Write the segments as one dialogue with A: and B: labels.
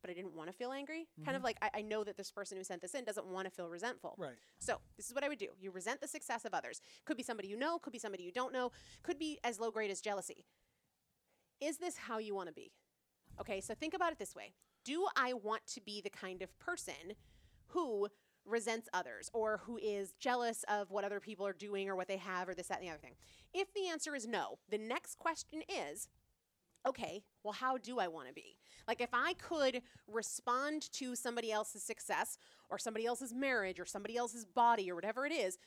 A: but I didn't want to feel angry. Kind of like I know that this person who sent this in doesn't want to feel resentful.
B: Right.
A: So this is what I would do. You resent the success of others. Could be somebody you know, could be somebody you don't know, could be as low grade as jealousy. Is this how you want to be? Okay, so think about it this way. Do I want to be the kind of person who resents others or who is jealous of what other people are doing or what they have or this, that, and the other thing? If the answer is no, the next question is, okay, well, how do I want to be? Like if I could respond to somebody else's success or somebody else's marriage or somebody else's body or whatever it is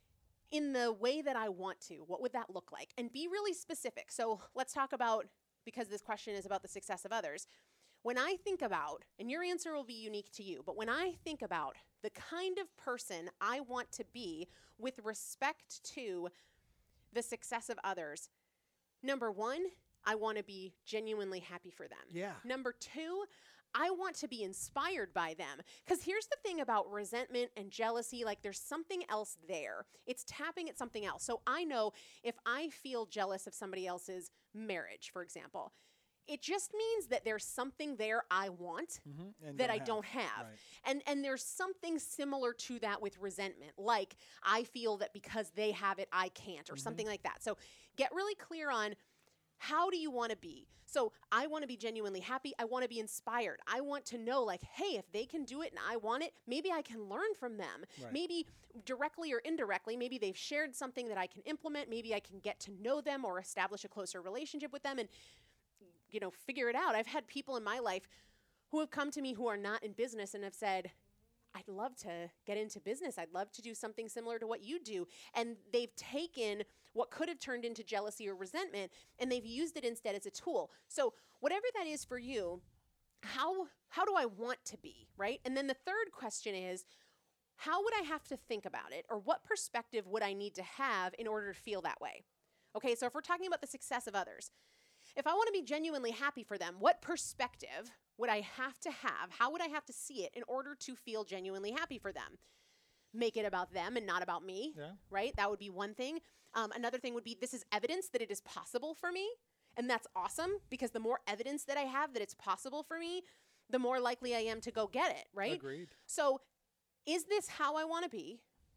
A: in the way that I want to, what would that look like? And be really specific. So let's talk about, because this question is about the success of others. When I think about, and your answer will be unique to you, but when I think about the kind of person I want to be with respect to the success of others, number one, I want to be genuinely happy for them.
B: Yeah.
A: Number two, I want to be inspired by them. Because here's the thing about resentment and jealousy, like there's something else there. It's tapping at something else. So I know if I feel jealous of somebody else's marriage, for example, it just means that there's something there I want that I don't have.
B: Right.
A: And there's something similar to that with resentment. Like I feel that because they have it, I can't, or something like that. So get really clear on how do you want to be? So I want to be genuinely happy. I want to be inspired. I want to know like, hey, if they can do it and I want it, maybe I can learn from them.
B: Right.
A: Maybe directly or indirectly, maybe they've shared something that I can implement. Maybe I can get to know them or establish a closer relationship with them and, you know, figure it out. I've had people in my life who have come to me who are not in business and have said, I'd love to get into business. I'd love to do something similar to what you do. And they've taken what could have turned into jealousy or resentment, and they've used it instead as a tool. So whatever that is for you, how do I want to be, right? And then the third question is, how would I have to think about it, or what perspective would I need to have in order to feel that way? Okay, so if we're talking about the success of others, if I want to be genuinely happy for them, what perspective would I have to have? How would I have to see it in order to feel genuinely happy for them? Make it about them and not about me, right? That would be one thing. Another thing would be, this is evidence that it is possible for me. And that's awesome, because the more evidence that I have that it's possible for me, the more likely I am to go get it, right?
B: Agreed.
A: So is this how I want to be?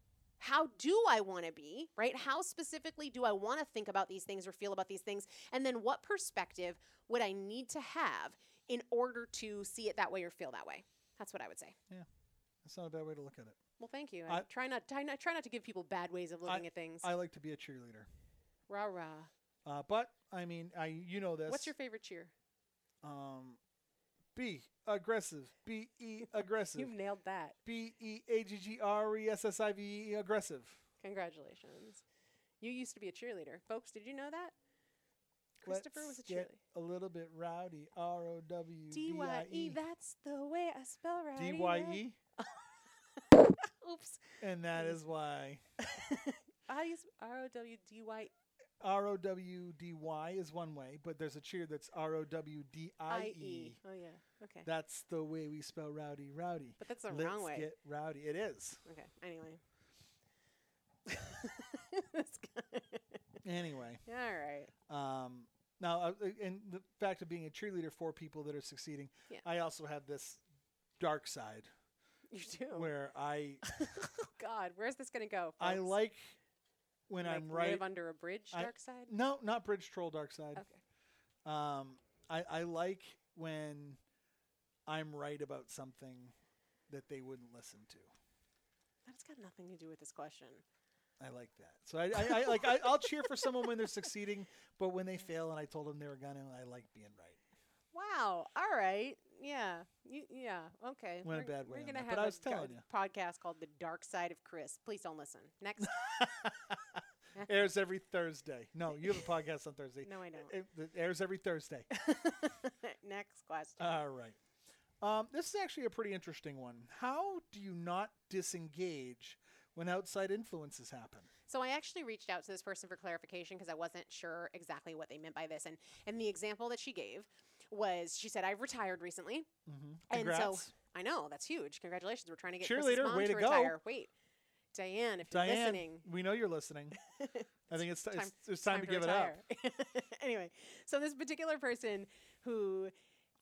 A: How do I want to be, right? How specifically do I want to think about these things or feel about these things? And then what perspective would I need to have in order to see it that way or feel that way? That's what I would say.
B: Yeah, that's not a bad way to look at it.
A: Well, thank you. I try not to give people bad ways of looking at things.
B: I like to be a cheerleader.
A: Rah, rah.
B: But, I mean, you know this.
A: What's your favorite cheer?
B: B, aggressive. B-E, aggressive.
A: You've nailed that.
B: B-E-A-G-G-R-E-S-S-I-V-E, aggressive.
A: Congratulations. You used to be a cheerleader. Folks, did you know that? Christopher was a cheerleader.
B: Get a little bit rowdy. R-O-W-D-I-E.
A: D-Y-E, that's the way I spell rowdy.
B: D-Y-E?
A: Oops.
B: And that is why.
A: How do you R-O-W-D-Y?
B: R-O-W-D-Y is one way, but there's a cheer that's R-O-W-D-I-E.
A: Oh, yeah. Okay.
B: That's the way we spell rowdy.
A: But that's the
B: Let's
A: wrong way.
B: Get rowdy. It is.
A: Okay. Anyway.
B: Anyway.
A: All right.
B: Now, and the fact of being a cheerleader for people that are succeeding, I also have this dark side.
A: You do?
B: Where I...
A: Oh, God. Where's this going to go, folks?
B: I like when I'm right...
A: live under a bridge dark side?
B: No, not bridge troll dark side.
A: Okay.
B: I like when I'm right about something that they wouldn't listen to.
A: That's got nothing to do with this question.
B: I like that. So I'll cheer for someone when they're succeeding, but when they fail and I told them they were gonna, I like being right.
A: Wow. All right. Yeah. Yeah. Okay.
B: Went a bad way.
A: We're gonna
B: have
A: but
B: I was telling you.
A: Podcast called The Dark Side of Chris. Please don't listen. Next.
B: Airs every Thursday. No, you have a podcast on Thursday.
A: No, I don't.
B: It airs every Thursday.
A: Next question.
B: All right. This is actually a pretty interesting one. How do you not disengage when outside influences happen?
A: So I actually reached out to this person for clarification because I wasn't sure exactly what they meant by this. And the example that she gave was, she said, I've retired recently.
B: Mm-hmm.
A: And so, I know, that's huge. Congratulations. We're trying to get
B: Cheerleader,
A: Chris's mom
B: way
A: to
B: to go.
A: retire. Wait. Diane, if you're listening.
B: We know you're listening. I think it's time to give
A: retire.
B: it up.
A: Anyway, so this particular person who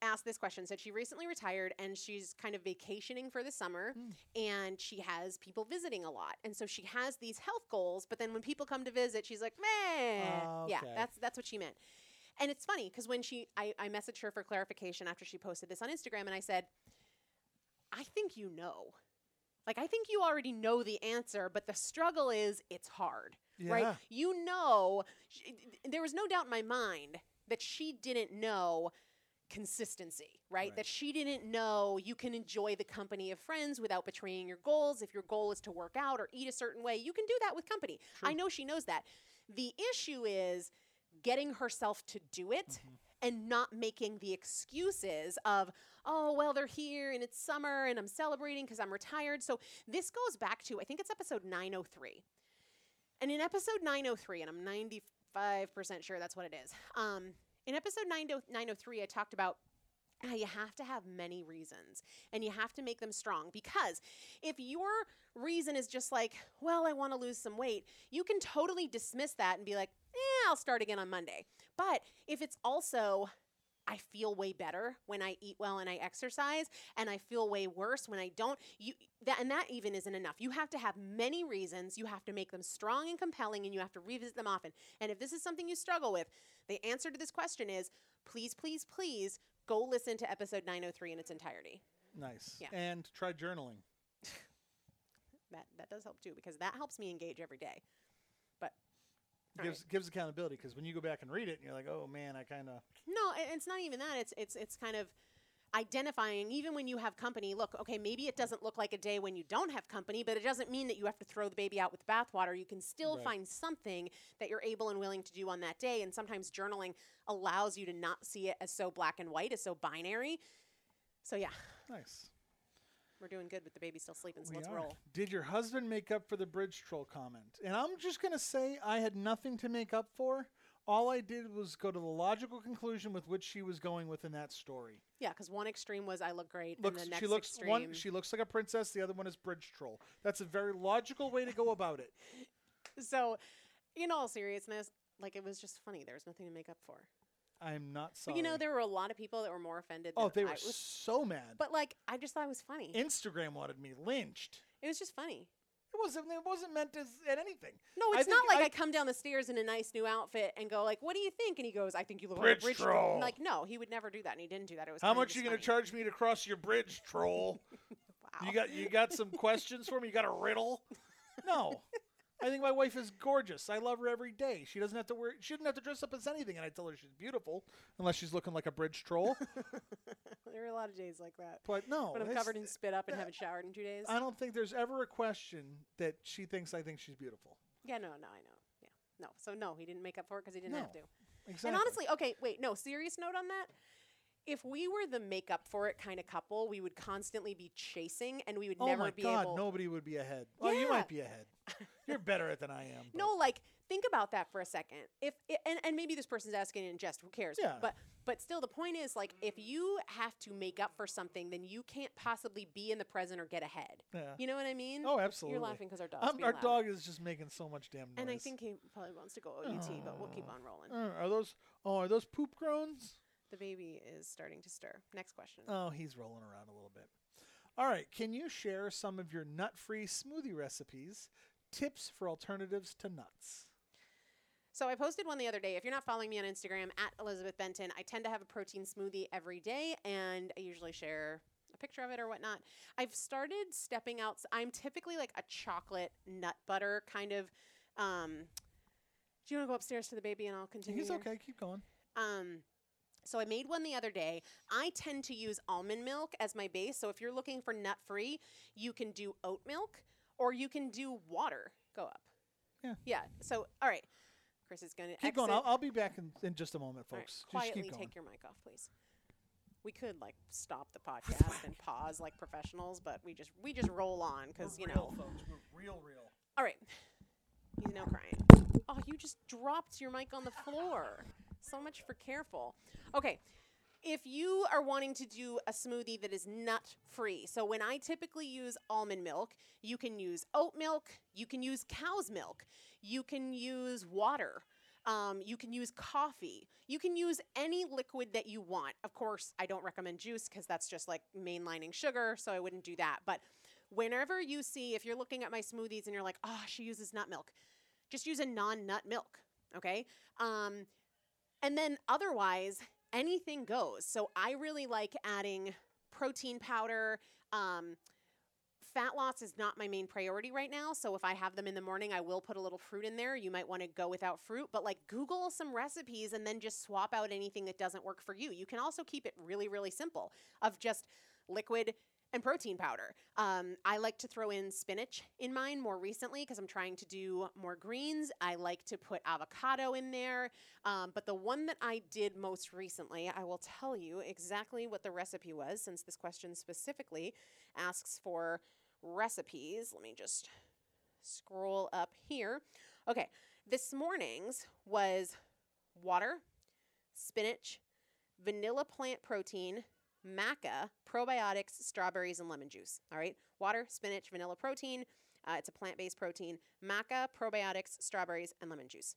A: asked this question. Said she recently retired and she's kind of vacationing for the summer, and she has people visiting a lot, and so she has these health goals. But then when people come to visit, she's like, "Meh." Yeah,
B: Okay.
A: that's what she meant. And it's funny because when I messaged her for clarification after she posted this on Instagram, and I said, "I think you know." Like, I think you already know the answer, but the struggle is it's hard, right?
B: Yeah.
A: You know, there was no doubt in my mind that she didn't know consistency, right? That she didn't know you can enjoy the company of friends without betraying your goals. If your goal is to work out or eat a certain way, you can do that with company.
B: True.
A: I know she knows that. The issue is getting herself to do it and not making the excuses of, oh, well, they're here and it's summer and I'm celebrating because I'm retired. So this goes back to, I think it's episode 903. And in episode 903, and I'm 95% sure that's what it is. In episode 903, I talked about how you have to have many reasons and you have to make them strong, because if your reason is just like, well, I want to lose some weight, you can totally dismiss that and be like, I'll start again on Monday. But if it's also, I feel way better when I eat well and I exercise, and I feel way worse when I don't, that even isn't enough. You have to have many reasons. You have to make them strong and compelling, and you have to revisit them often. And if this is something you struggle with, the answer to this question is please, please, please go listen to episode 903 in its entirety.
B: Nice.
A: Yeah.
B: And try journaling.
A: That does help too, because that helps me engage every day. But
B: Gives accountability, because when you go back and read it, and you're like, oh man, I kind of.
A: No, it's not even that. It's kind of identifying, even when you have company. Look, okay, maybe it doesn't look like a day when you don't have company, but it doesn't mean that you have to throw the baby out with the bathwater. You can still find something that you're able and willing to do on that day. And sometimes journaling allows you to not see it as so black and white, as so binary. So yeah.
B: Nice.
A: We're doing good with the baby still sleeping, so
B: We
A: let's
B: are.
A: roll.
B: Did your husband make up for the bridge troll comment? And I'm just going to say I had nothing to make up for. All I did was go to the logical conclusion with which she was going within that story.
A: Yeah, because one extreme was I look great, and the next extreme...
B: She looks like a princess. The other one is bridge troll. That's a very logical way to go about it.
A: So, in all seriousness, like, it was just funny. There was nothing to make up for.
B: I'm not sorry.
A: But, there were a lot of people that were more offended than
B: Oh, they were
A: I was.
B: so mad.
A: But, like, I just thought it was funny.
B: Instagram wanted me lynched.
A: It was just funny.
B: It wasn't meant at anything.
A: No, it's not like I come down the stairs in a nice new outfit and go like, "What do you think?" And he goes, "I think you look like a bridge troll." Like, no, he would never do that, and he didn't do that. It was
B: how much are you going to charge me to cross your bridge, troll?
A: Wow.
B: You got some questions for me? You got a riddle? No. I think my wife is gorgeous. I love her every day. She doesn't have to she doesn't have to dress up as anything, and I tell her she's beautiful, unless she's looking like a bridge troll.
A: There are a lot of days like that.
B: But no,
A: when I'm covered in spit up and haven't showered in 2 days.
B: I don't think there's ever a question that she thinks I think she's beautiful.
A: Yeah, no, I know. Yeah, no. So no, he didn't make up for it because he didn't have to.
B: Exactly.
A: And honestly, okay, wait, no. Serious note on that. If we were the make up for it kind of couple, we would constantly be chasing, and we would never be able.
B: Oh my God, nobody would be ahead. Well, you might be ahead. You're better at it than I am.
A: No, like, think about that for a second. And maybe this person's asking in jest. Who cares?
B: Yeah.
A: But still, the point is, like, if you have to make up for something, then you can't possibly be in the present or get ahead.
B: Yeah.
A: You know what I mean?
B: Oh, absolutely.
A: You're laughing because our dog's being
B: our
A: loud.
B: dog is just making so much damn noise.
A: And I think he probably wants to go OUT, but we'll keep on rolling.
B: Are those poop groans?
A: The baby is starting to stir. Next question.
B: Oh, he's rolling around a little bit. All right. Can you share some of your nut-free smoothie recipes, tips for alternatives to nuts?
A: So I posted one the other day. If you're not following me on Instagram, @ElizabethBenton, I tend to have a protein smoothie every day, and I usually share a picture of it or whatnot. I've started stepping out. I'm typically like a chocolate nut butter kind of. Do you want to go upstairs to the baby and I'll continue?
B: He's okay. Keep going.
A: So I made one the other day. I tend to use almond milk as my base. So if you're looking for nut-free, you can do oat milk or you can do water. Go up.
B: Yeah.
A: Yeah. So, all right. Chris is going to
B: keep going. I'll be back in just a moment, folks.
A: Right.
B: Just
A: Quietly
B: keep going.
A: take your mic off, please. We could like stop the podcast and pause like professionals, but we just roll on because
B: We're real, folks. We're real.
A: All right. He's now crying. Oh, you just dropped your mic on the floor. So much for careful. Okay. If you are wanting to do a smoothie that is nut-free, so when I typically use almond milk, you can use oat milk, you can use cow's milk, you can use water. You can use coffee. You can use any liquid that you want. Of course, I don't recommend juice because that's just like mainlining sugar, so I wouldn't do that. But whenever you see, if you're looking at my smoothies and you're like, oh, she uses nut milk, just use a non-nut milk, okay? And then otherwise, anything goes. So I really like adding protein powder. Fat loss is not my main priority right now. So if I have them in the morning, I will put a little fruit in there. You might want to go without fruit, but like Google some recipes and then just swap out anything that doesn't work for you. You can also keep it really, really simple of just liquid and protein powder. I like to throw in spinach in mine more recently because I'm trying to do more greens. I like to put avocado in there. But the one that I did most recently, I will tell you exactly what the recipe was since this question specifically asks for recipes. Let me just scroll up here. Okay, this morning's was water, spinach, vanilla plant protein, maca, probiotics, strawberries, and lemon juice. All right, water, spinach, vanilla protein. It's a plant-based protein. Maca, probiotics, strawberries, and lemon juice.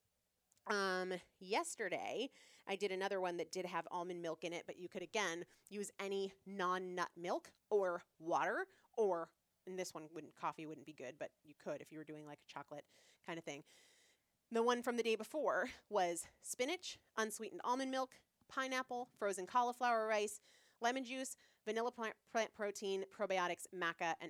A: Yesterday, I did another one that did have almond milk in it, but you could, again, use any non-nut milk or water or, and this one coffee wouldn't be good, but you could if you were doing like a chocolate kind of thing. The one from the day before was spinach, unsweetened almond milk, pineapple, frozen cauliflower rice, lemon juice, vanilla plant protein, probiotics, maca, and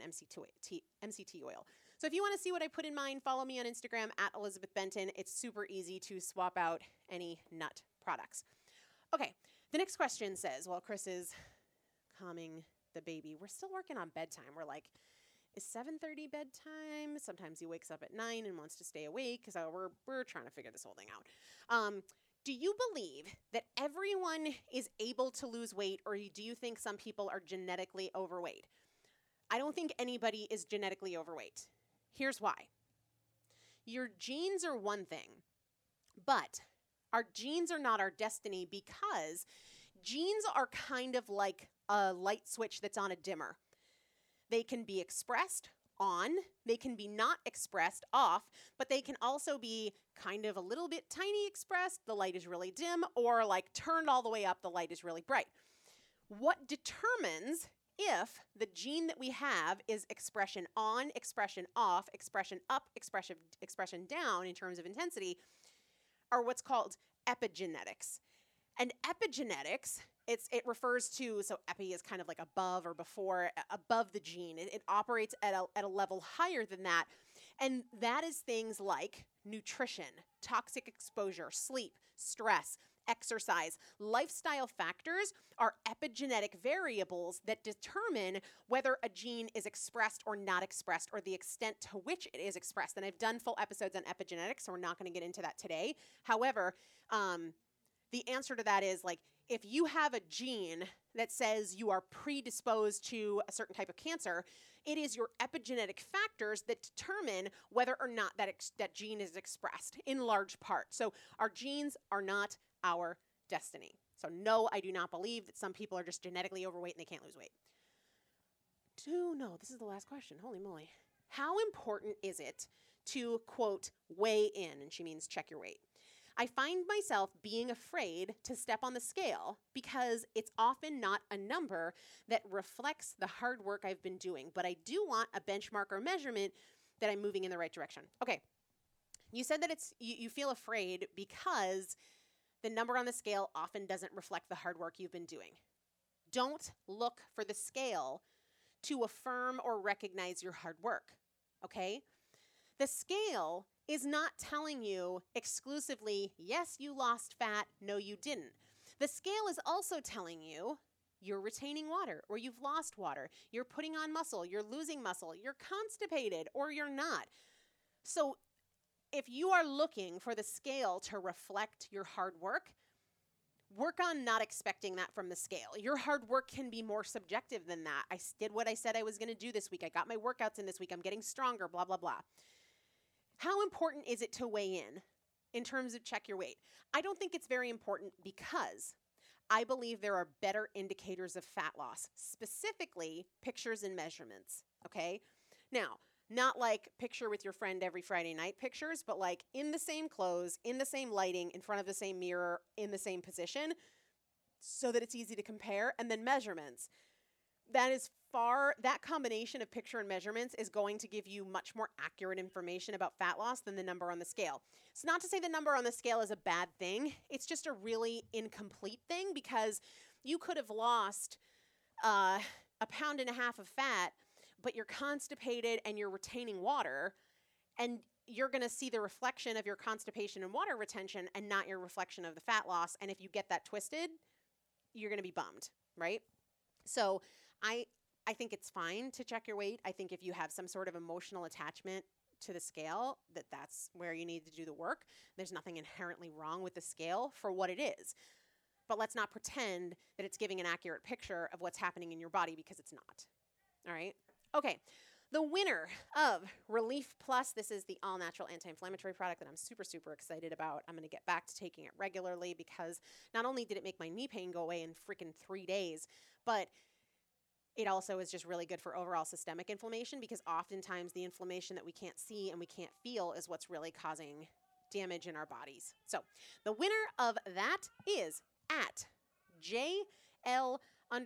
A: MCT oil. So if you want to see what I put in mine, follow me on Instagram at Elizabeth Benton. It's super easy to swap out any nut products. Okay, the next question says, well, Chris is calming the baby. We're still working on bedtime. We're like, is 7:30 bedtime? Sometimes he wakes up at 9 and wants to stay awake because we're trying to figure this whole thing out. Do you believe that everyone is able to lose weight, or do you think some people are genetically overweight? I don't think anybody is genetically overweight. Here's why. Your genes are one thing, but our genes are not our destiny because genes are kind of like a light switch that's on a dimmer. They can be expressed on, they can be not expressed off, but they can also be kind of a little bit tiny expressed, the light is really dim, or like turned all the way up, the light is really bright. What determines if the gene that we have is expression on, expression off, expression up, expression down in terms of intensity are what's called epigenetics. And epigenetics, it refers to, so epi is kind of like above or before, above the gene. It operates at a level higher than that. And that is things like nutrition, toxic exposure, sleep, stress, exercise. Lifestyle factors are epigenetic variables that determine whether a gene is expressed or not expressed, or the extent to which it is expressed. And I've done full episodes on epigenetics, so we're not going to get into that today. However, the answer to that is like, if you have a gene that says you are predisposed to a certain type of cancer, it is your epigenetic factors that determine whether or not that gene is expressed in large part. So our genes are not our destiny. So no, I do not believe that some people are just genetically overweight and they can't lose weight. No, this is the last question. Holy moly. How important is it to, quote, weigh in? And she means check your weight. I find myself being afraid to step on the scale because it's often not a number that reflects the hard work I've been doing, but I do want a benchmark or measurement that I'm moving in the right direction. Okay, you said that you feel afraid because the number on the scale often doesn't reflect the hard work you've been doing. Don't look for the scale to affirm or recognize your hard work, okay? The scale is not telling you exclusively, yes, you lost fat, no, you didn't. The scale is also telling you you're retaining water or you've lost water, you're putting on muscle, you're losing muscle, you're constipated or you're not. So if you are looking for the scale to reflect your hard work on not expecting that from the scale. Your hard work can be more subjective than that. I did what I said I was going to do this week. I got my workouts in this week. I'm getting stronger, blah, blah, blah. How important is it to weigh in terms of check your weight? I don't think it's very important because I believe there are better indicators of fat loss, specifically pictures and measurements, okay? Now, Not like picture with your friend every Friday night pictures, but like in the same clothes, in the same lighting, in front of the same mirror, in the same position, so that it's easy to compare. And then measurements. That combination of picture and measurements is going to give you much more accurate information about fat loss than the number on the scale. It's not to say the number on the scale is a bad thing. It's just a really incomplete thing, because you could have lost 1.5 pounds of fat, but you're constipated and you're retaining water, and you're going to see the reflection of your constipation and water retention and not your reflection of the fat loss. And if you get that twisted, you're going to be bummed, right? So I think it's fine to check your weight. I think if you have some sort of emotional attachment to the scale, that's where you need to do the work. There's nothing inherently wrong with the scale for what it is. But let's not pretend that it's giving an accurate picture of what's happening in your body, because it's not. All right? Okay. The winner of Relief Plus, this is the all-natural anti-inflammatory product that I'm super, super excited about. I'm going to get back to taking it regularly, because not only did it make my knee pain go away in freaking 3 days, but it also is just really good for overall systemic inflammation, because oftentimes the inflammation that we can't see and we can't feel is what's really causing damage in our bodies. So the winner of that is at JL_Dubose.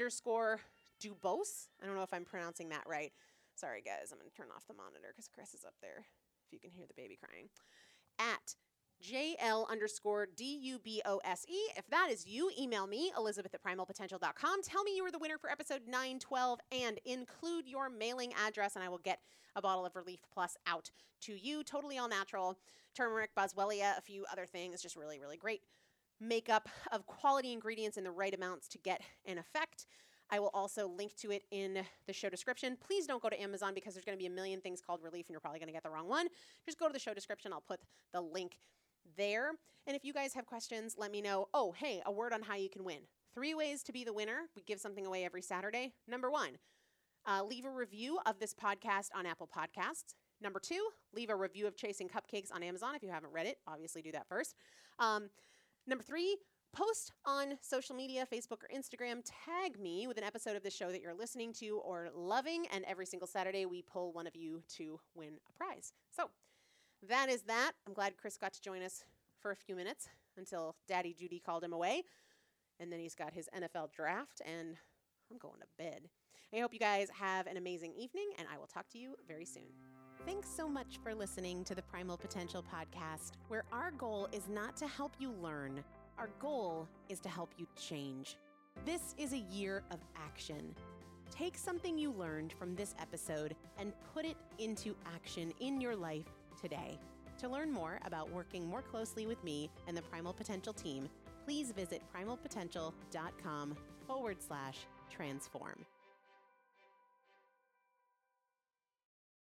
A: I don't know if I'm pronouncing that right. Sorry, guys. I'm going to turn off the monitor because Chris is up there, if you can hear the baby crying. At JL_DUBOSE. If that is you, email me, Elizabeth@primalpotential.com. Tell me you were the winner for episode 912 and include your mailing address, and I will get a bottle of Relief Plus out to you. Totally all natural. Turmeric, boswellia, a few other things. Just really, really great makeup of quality ingredients in the right amounts to get an effect. I will also link to it in the show description. Please don't go to Amazon, because there's going to be a million things called Relief and you're probably going to get the wrong one. Just go to the show description. I'll put the link there. And if you guys have questions, let me know. Oh, hey, a word on how you can win. 3 ways to be the winner. We give something away every Saturday. Number 1, leave a review of this podcast on Apple Podcasts. Number 2, leave a review of Chasing Cupcakes on Amazon. If you haven't read it, obviously do that first. Number 3, post on social media, Facebook or Instagram, tag me with an episode of the show that you're listening to or loving, and every single Saturday we pull one of you to win a prize. So that is that. I'm glad Chris got to join us for a few minutes until Daddy Judy called him away, and then he's got his NFL draft, and I'm going to bed. I hope you guys have an amazing evening, and I will talk to you very soon. Thanks so much for listening to the Primal Potential Podcast, where our goal is not to help you learn. Our goal is to help you change. This is a year of action. Take something you learned from this episode and put it into action in your life today. To learn more about working more closely with me and the Primal Potential team, please visit primalpotential.com/transform.